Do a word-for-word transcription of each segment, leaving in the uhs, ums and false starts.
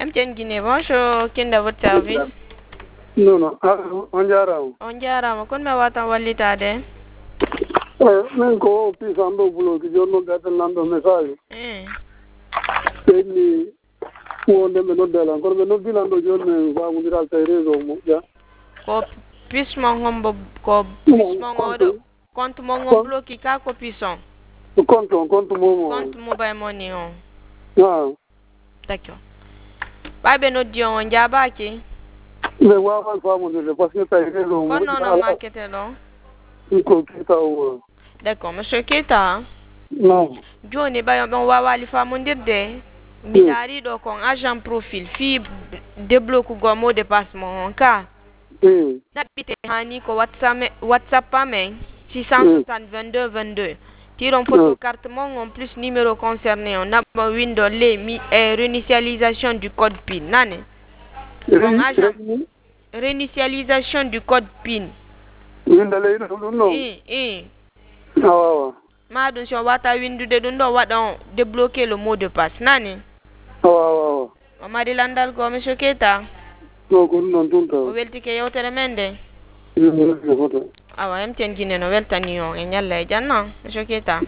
M T N Guinée, bonjour, kinda votre service? Non, non, ah, on jarama. On jarama, kon me watan wallitade? Eh, min ko pisan ɗo bloki joni noon gaddal nanɗo message. Eh. ɓenni wonde ɓe noddalan kono ɓe noddilan ɗo joni min famodiral tawi réseau moƴƴa. Ko pismon hombo ko pismon oɗo compte mon on bloki ka ko pison? Compte on, compte momo. Compte mobile money on. Ah. D'accord. ɓaɓe noddi on on jaabaki? ɓe wawan famodirde par ce que tawi réseau kon noon on makkete ɗon? ko Keita o. D'accord, monsieur Keita. Non. Joni ɓayon ɓen wawali famodirde. Mi daari ɗo kon agent profil fi débloquego mot de passe mon on ka. Ɗaɓɓite hani ko whatsapp whatsapp amen six cent soixante vingt-deux vingt-deux. Tiron photo carte mon on plus numéro concerné on naɓɓo window le mi e réinitialisation du code PIN nane. Mon agent réinitialisation du code PIN. Winda leydi ɗum ɗum i i awawa ma ɗum so wata windude ɗum ɗo waɗa on débloquer le mot de passe nane. awawa o mari landal ko monsieur Keita? no ko ɗum noon tum taw o weltike yewtere men nde? foto awa M T N Guinée no weltani on e ñalla e janna monsieur Keita.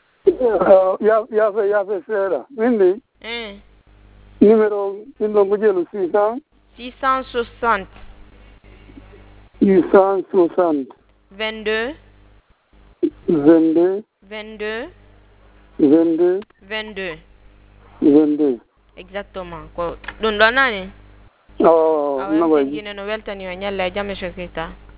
yafe yafe seeɗa min ni eh numéro ɗin ɗon ko jeelu six cent six cent soixante six cent soixante vingt-deux vingt-deux vingt-deux vingt-deux vingt-deux vingt-deux exactement ko ɗum ɗo nani? awa awa M T N Guinée no weltani on ñalla e jam monsieur Keita.